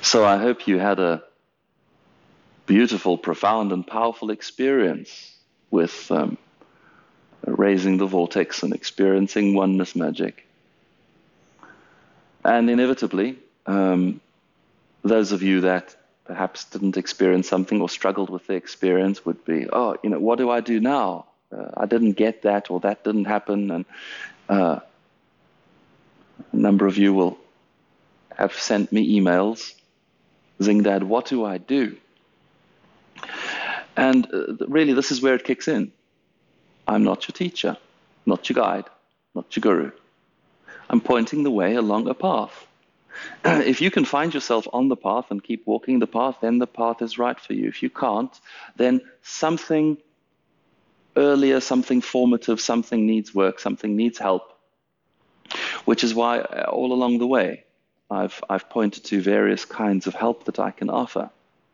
So I hope you had a beautiful, profound, and powerful experience with raising the vortex and experiencing oneness magic. And inevitably, those of you that perhaps didn't experience something or struggled with the experience would be, oh, what do I do now? I didn't get that, or that didn't happen. And a number of you will have sent me emails, Zingdad, what do I do? And really, this is where it kicks in. I'm not your teacher, not your guide, not your guru. I'm pointing the way along a path. If you can find yourself on the path and keep walking the path, then the path is right for you. If you can't, then something earlier, something formative, something needs work, something needs help, which is why all along the way, I've pointed to various kinds of help that I can offer.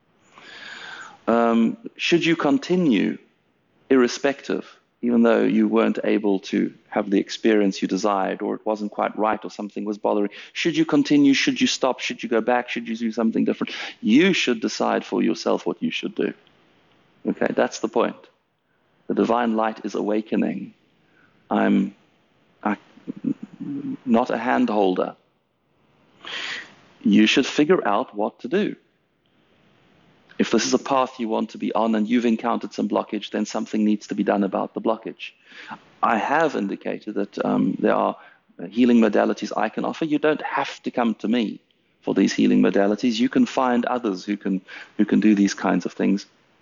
Should you continue, irrespective, even though you weren't able to have the experience you desired, or it wasn't quite right, or something was bothering, should you continue, should you stop, should you go back, should you do something different? You should decide for yourself what you should do. Okay, that's the point. The divine light is awakening. I'm not a hand holder. You should figure out what to do. If this is a path you want to be on and you've encountered some blockage, then something needs to be done about the blockage. I have indicated that there are healing modalities I can offer. You don't have to come to me for these healing modalities. You can find others who can do these kinds of things.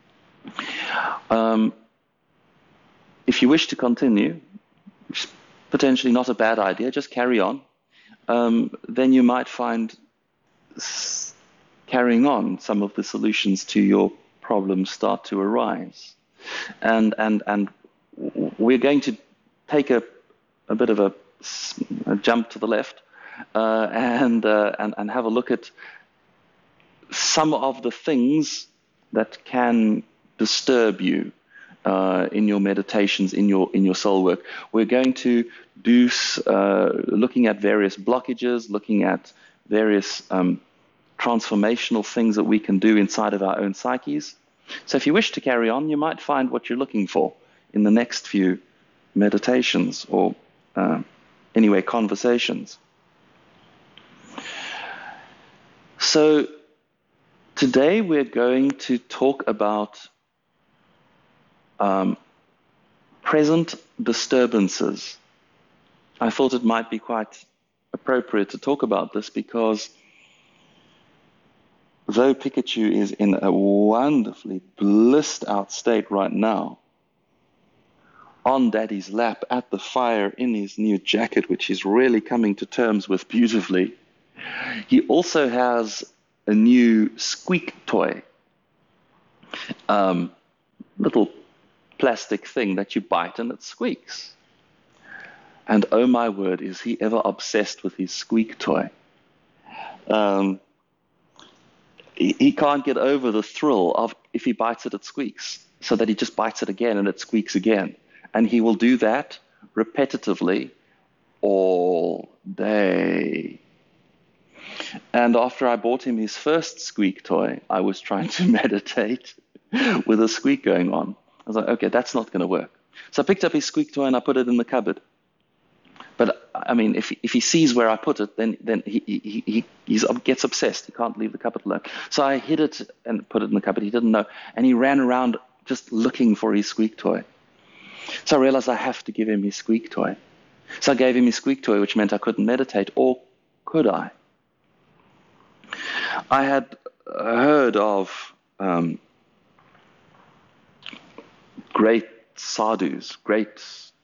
If you wish to continue, which is potentially not a bad idea, just carry on. Then you might find carrying on, some of the solutions to your problems start to arise. And we're going to take a bit of a jump to the left and have a look at some of the things that can disturb you in your meditations, in your soul work. We're going to do looking at various blockages, looking at various transformational things that we can do inside of our own psyches. So if you wish to carry on, you might find what you're looking for in the next few meditations, or anyway, conversations. So today we're going to talk about present disturbances. I thought it might be quite appropriate to talk about this because though Pikachu is in a wonderfully blissed out state right now, on Daddy's lap, at the fire, in his new jacket, which he's really coming to terms with beautifully, he also has a new squeak toy. Little plastic thing that you bite and it squeaks. And oh my word, is he ever obsessed with his squeak toy. He can't get over the thrill of if he bites it, it squeaks, so that he just bites it again and it squeaks again. And he will do that repetitively all day. And after I bought him his first squeak toy, I was trying to meditate with a squeak going on. I was like, okay, that's not going to work. So I picked up his squeak toy and I put it in the cupboard. But I mean, if he sees where I put it, then he gets obsessed. He can't leave the cupboard alone. So I hid it and put it in the cupboard. He didn't know. And he ran around just looking for his squeak toy. So I realized I have to give him his squeak toy. So I gave him his squeak toy, which meant I couldn't meditate. Or could I? I had heard of great sadhus, great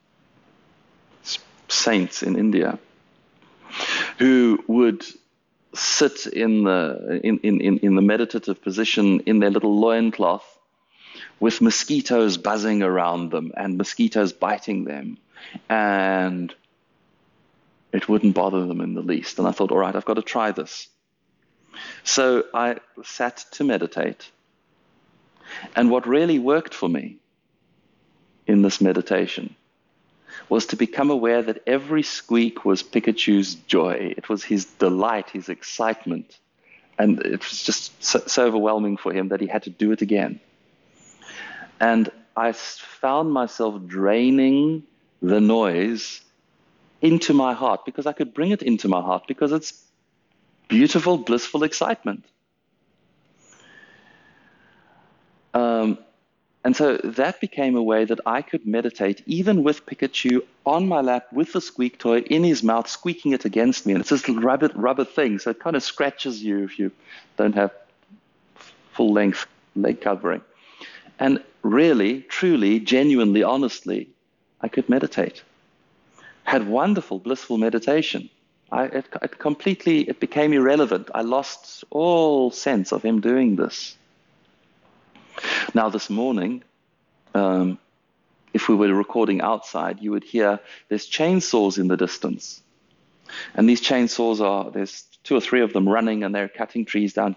saints in India, who would sit in the meditative position in their little loincloth with mosquitoes buzzing around them and mosquitoes biting them, and it wouldn't bother them in the least. And I thought, all right, I've got to try this. So I sat to meditate. And what really worked for me in this meditation was to become aware that every squeak was Pikachu's joy. It was his delight, his excitement. And it was just so overwhelming for him that he had to do it again. And I found myself draining the noise into my heart, because I could bring it into my heart, because it's beautiful, blissful excitement. And so that became a way that I could meditate, even with Pikachu on my lap with the squeak toy in his mouth, squeaking it against me. And it's this rubber thing, so it kind of scratches you if you don't have full length leg covering. And really, truly, genuinely, honestly, I could meditate. Had wonderful, blissful meditation. It became irrelevant. I lost all sense of him doing this. Now, this morning, if we were recording outside, you would hear there's chainsaws in the distance. And these chainsaws there's 2 or 3 of them running, and they're cutting trees down.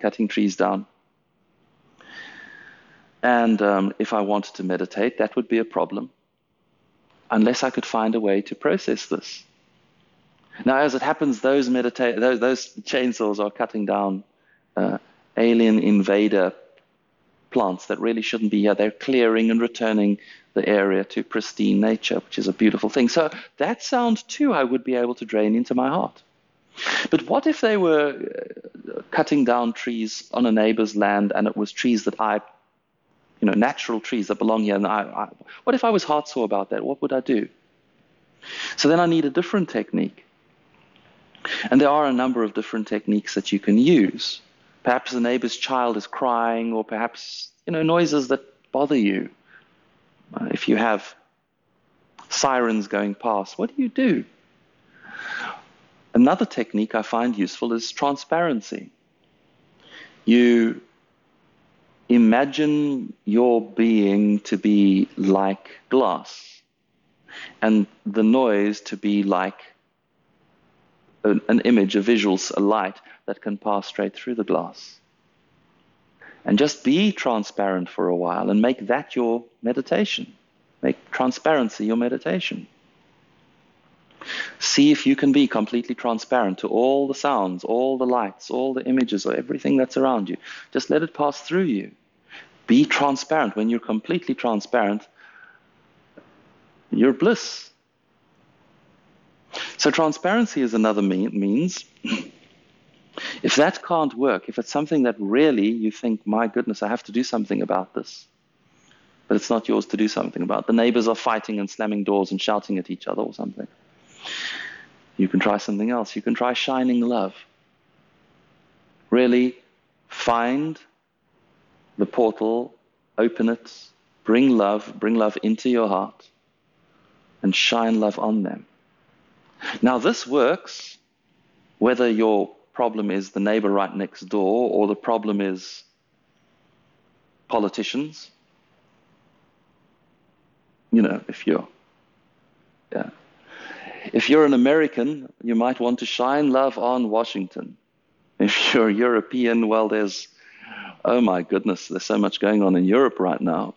And if I wanted to meditate, that would be a problem, unless I could find a way to process this. Now, as it happens, those chainsaws are cutting down alien invader plants that really shouldn't be here. They're clearing and returning the area to pristine nature, which is a beautiful thing. So that sound too, I would be able to drain into my heart. But what if they were cutting down trees on a neighbor's land, and it was trees that natural trees that belong here, and what if I was heartsore about that? What would I do? So then I need a different technique. And there are a number of different techniques that you can use. Perhaps the neighbor's child is crying, or perhaps, noises that bother you. If you have sirens going past, what do you do? Another technique I find useful is transparency. You imagine your being to be like glass, and the noise to be like an image, a visual, a light that can pass straight through the glass. And just be transparent for a while and make that your meditation. Make transparency your meditation. See if you can be completely transparent to all the sounds, all the lights, all the images, or everything that's around you. Just let it pass through you. Be transparent. When you're completely transparent, you're bliss. So transparency is another means. If that can't work, if it's something that really you think, my goodness, I have to do something about this, but it's not yours to do something about. The neighbors are fighting and slamming doors and shouting at each other or something. You can try something else. You can try shining love. Really find the portal, open it, bring love into your heart, and shine love on them. Now this works whether your problem is the neighbor right next door, or the problem is politicians. If you're an American, you might want to shine love on Washington. If you're European, well, oh my goodness, there's so much going on in Europe right now.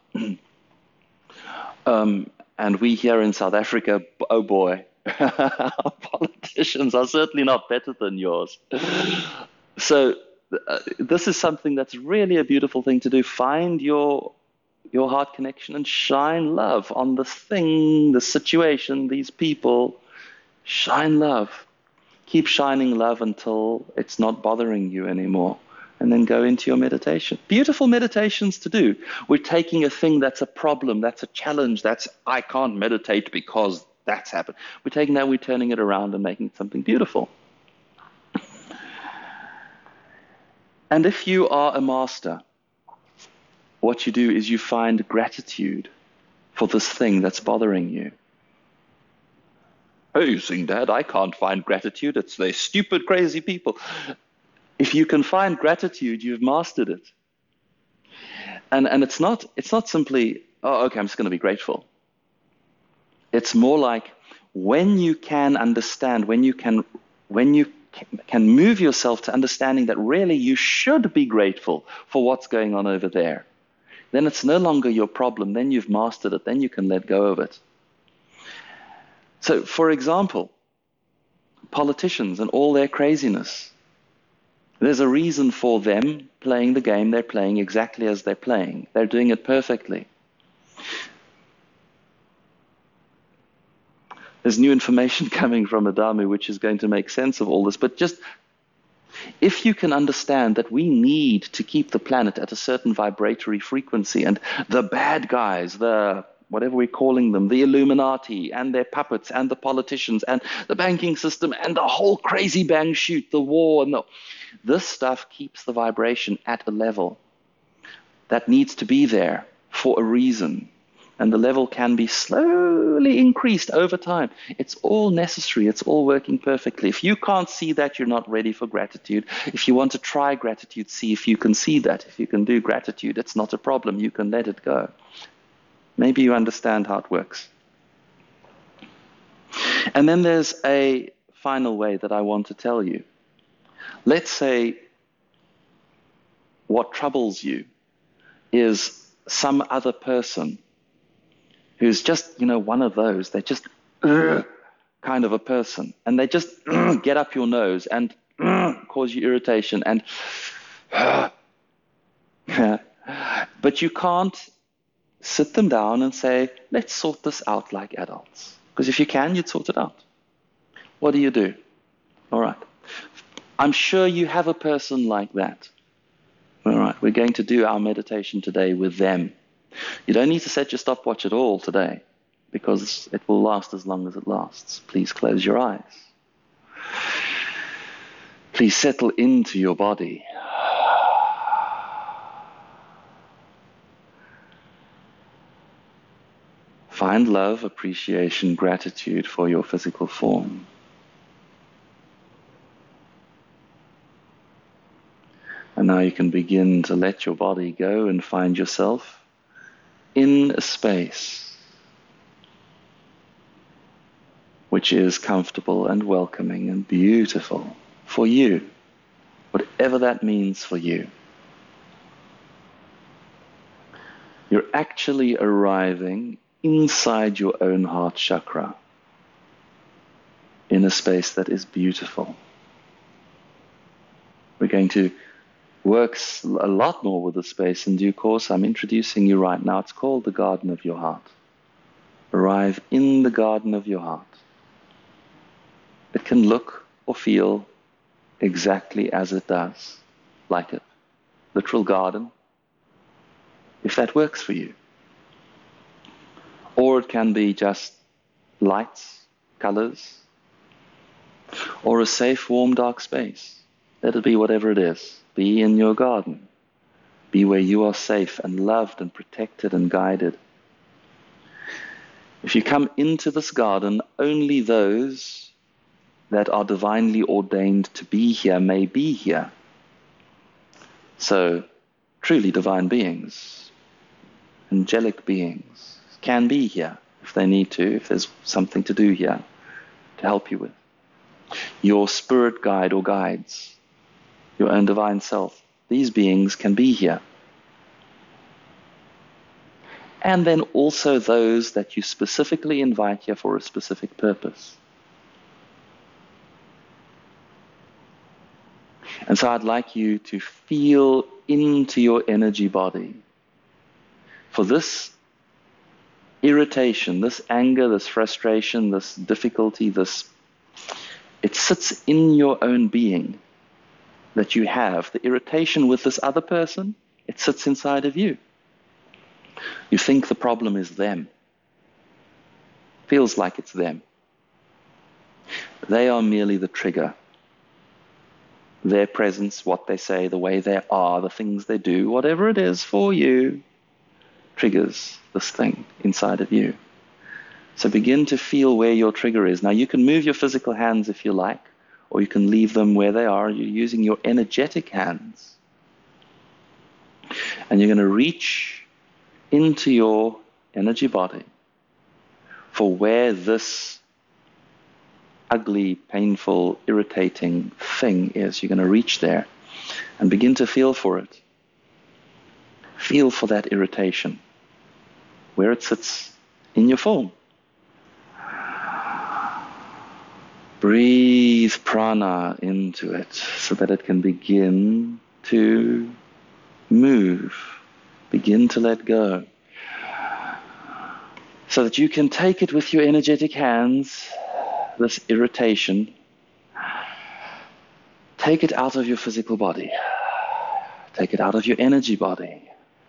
And we here in South Africa, oh boy, our politicians are certainly not better than yours. So this is something that's really a beautiful thing to do. Find your heart connection and shine love on this thing, the situation, these people. Shine love. Keep shining love until it's not bothering you anymore. And then go into your meditation. Beautiful meditations to do. We're taking a thing that's a problem, that's a challenge, I can't meditate because that's happened. We're taking that, we're turning it around and making it something beautiful. And if you are a master, what you do is you find gratitude for this thing that's bothering you. Oh, you sing, Dad, I can't find gratitude. It's they stupid, crazy people. If you can find gratitude, you've mastered it. And it's not simply, oh, okay, I'm just going to be grateful. It's more like when you can understand, when you can move yourself to understanding that really you should be grateful for what's going on over there, then it's no longer your problem. Then you've mastered it. Then you can let go of it. So, for example, politicians and all their craziness. There's a reason for them playing the game they're playing exactly as they're playing. They're doing it perfectly. There's new information coming from Adamu which is going to make sense of all this. But just if you can understand that we need to keep the planet at a certain vibratory frequency, and the bad guys, the whatever we're calling them, the Illuminati and their puppets and the politicians and the banking system and the whole crazy bang shoot, the war, and this stuff keeps the vibration at a level that needs to be there for a reason. And the level can be slowly increased over time. It's all necessary. It's all working perfectly. If you can't see that, you're not ready for gratitude. If you want to try gratitude, see if you can see that. If you can do gratitude, it's not a problem. You can let it go. Maybe you understand how it works. And then there's a final way that I want to tell you. Let's say what troubles you is some other person who's just, one of those. They're just kind of a person. And they just get up your nose and cause you irritation. And but you can't sit them down and say, let's sort this out like adults. Because if you can, you'd sort it out. What do? All right. I'm sure you have a person like that. All right. We're going to do our meditation today with them. You don't need to set your stopwatch at all today, because it will last as long as it lasts. Please close your eyes. Please settle into your body. Find love, appreciation, gratitude for your physical form. And now you can begin to let your body go and find yourself in a space which is comfortable and welcoming and beautiful for you, whatever that means for you. You're actually arriving inside your own heart chakra in a space that is beautiful. We're going to work a lot more with the space in due course. I'm introducing you right now. It's called the Garden of Your Heart. Arrive in the Garden of Your Heart. It can look or feel exactly as it does, like a literal garden, if that works for you. Or it can be just lights, colors, or a safe, warm, dark space. Let it be whatever it is. Be in your garden. Be where you are safe and loved and protected and guided. If you come into this garden, only those that are divinely ordained to be here may be here. So, truly divine beings, angelic beings, can be here if they need to, if there's something to do here to help you with. Your spirit guide or guides, your own divine self, these beings can be here. And then also those that you specifically invite here for a specific purpose. And so I'd like you to feel into your energy body for this irritation, this anger, this frustration, this difficulty, it sits in your own being that you have. The irritation with this other person, it sits inside of you. You think the problem is them. Feels like it's them. They are merely the trigger. Their presence, what they say, the way they are, the things they do, whatever it is for you, triggers this thing inside of you. So begin to feel where your trigger is. Now you can move your physical hands if you like, or you can leave them where they are. You're using your energetic hands. And you're going to reach into your energy body for where this ugly, painful, irritating thing is. You're going to reach there and begin to feel for it. Feel for that irritation, where it sits in your form. breathe prana into it so that it can begin to move, begin to let go. So that you can take it with your energetic hands, this irritation, take it out of your physical body, take it out of your energy body,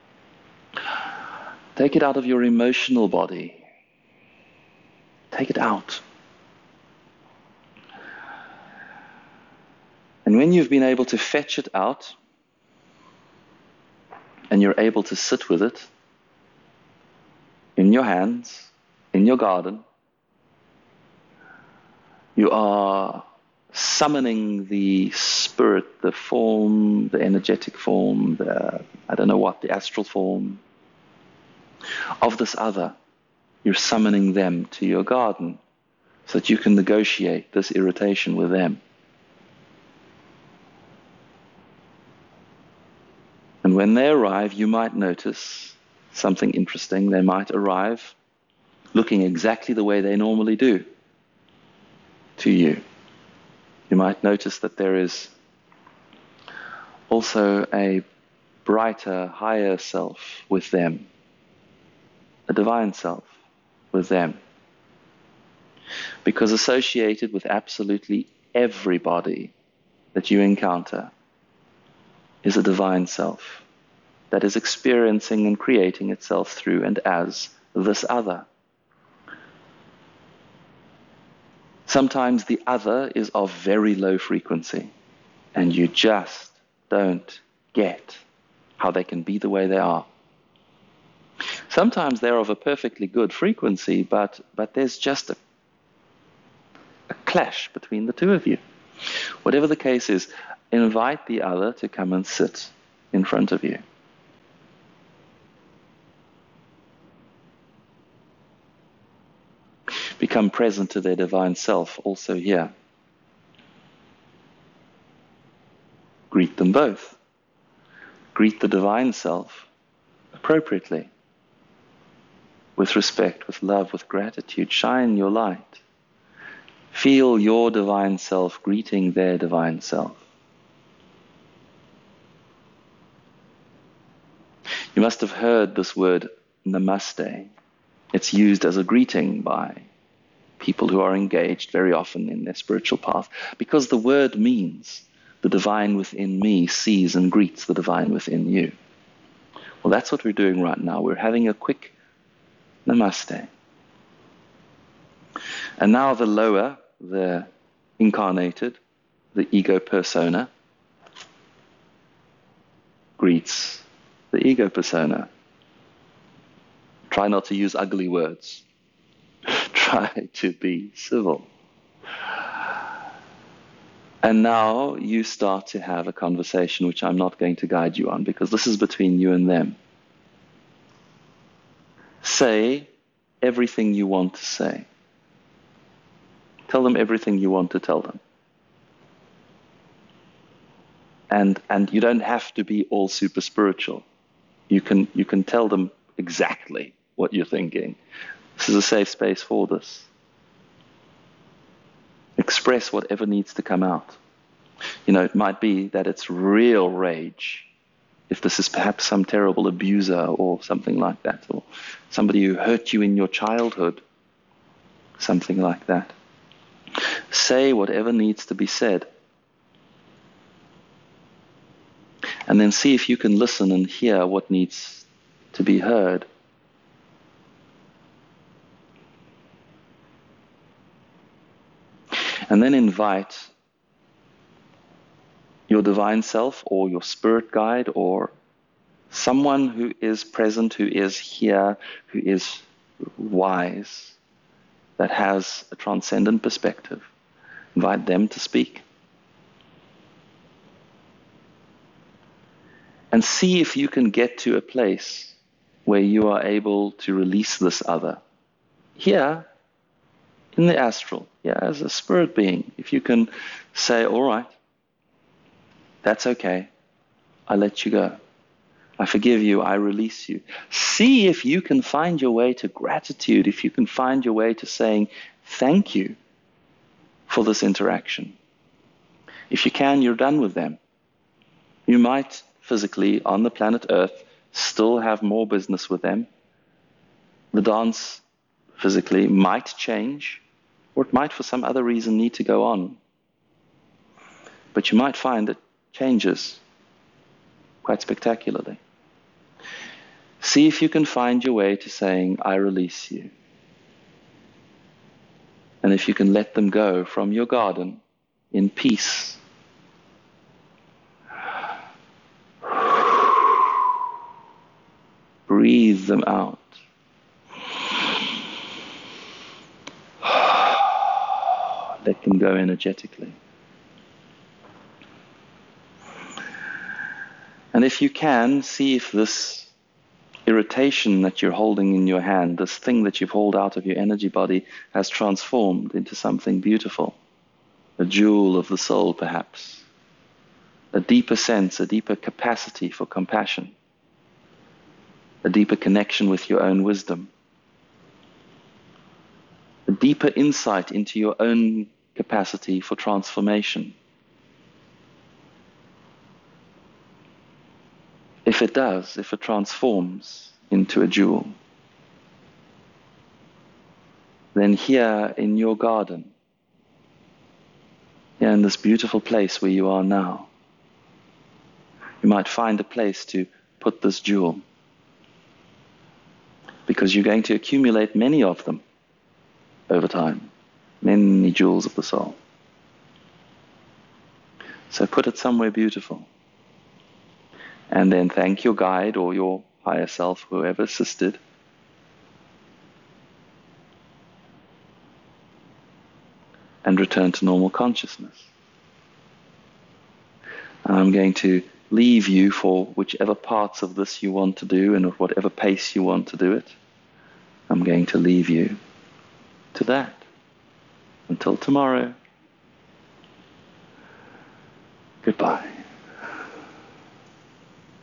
take it out of your emotional body, take it out. And when you've been able to fetch it out, and you're able to sit with it in your hands, in your garden, you are summoning the spirit, the form, the energetic form, the astral form of this other. You're summoning them to your garden so that you can negotiate this irritation with them. And when they arrive, you might notice something interesting. They might arrive looking exactly the way they normally do to you. You might notice that there is also a brighter, higher self with them, a divine self with them. Because associated with absolutely everybody that you encounter is a divine self that is experiencing and creating itself through and as this other. Sometimes the other is of very low frequency, and you just don't get how they can be the way they are. Sometimes they're of a perfectly good frequency, but there's just a clash between the two of you. Whatever the case is, invite the other to come and sit in front of you. Become present to their divine self also here. Greet them both. Greet the divine self appropriately, with respect, with love, with gratitude. Shine your light. Feel your divine self greeting their divine self. You must have heard this word namaste. It's used as a greeting by people who are engaged very often in their spiritual path, because the word means the divine within me sees and greets the divine within you. Well, that's what we're doing right now. We're having a quick namaste. And now the lower, the incarnated, the ego persona, greets the ego persona. Try not to use ugly words. Try to be civil. And now you start to have a conversation which I'm not going to guide you on, because this is between you and them. Say everything you want to say. Tell them everything you want to tell them. And you don't have to be all super spiritual. You can tell them exactly what you're thinking. This is a safe space for this. Express whatever needs to come out. It might be that it's real rage, if this is perhaps some terrible abuser or something like that, or somebody who hurt you in your childhood, something like that. Say whatever needs to be said. And then see if you can listen and hear what needs to be heard. And then invite your divine self or your spirit guide or someone who is present, who is here, who is wise, that has a transcendent perspective. Invite them to speak. And see if you can get to a place where you are able to release this other. Here, in the astral, as a spirit being, if you can say, all right, that's okay, I let you go. I forgive you, I release you. See if you can find your way to gratitude, if you can find your way to saying thank you for this interaction. If you can, you're done with them. You might physically, on the planet Earth, still have more business with them. The dance physically might change, or it might for some other reason need to go on. But you might find it changes quite spectacularly. See if you can find your way to saying, I release you. And if you can let them go from your garden in peace. Breathe them out. Let them go energetically. And if you can, see if this irritation that you're holding in your hand, this thing that you've hauled out of your energy body, has transformed into something beautiful. A jewel of the soul, perhaps. A deeper sense, a deeper capacity for compassion. A deeper connection with your own wisdom. A deeper insight into your own capacity for transformation. If it does, if it transforms into a jewel, then here in your garden, here in this beautiful place where you are now, you might find a place to put this jewel, because you're going to accumulate many of them over time, many jewels of the soul. So put it somewhere beautiful. And then thank your guide or your higher self, whoever assisted. And return to normal consciousness. And I'm going to leave you for whichever parts of this you want to do and at whatever pace you want to do it. I'm going to leave you to that. Until tomorrow. Goodbye.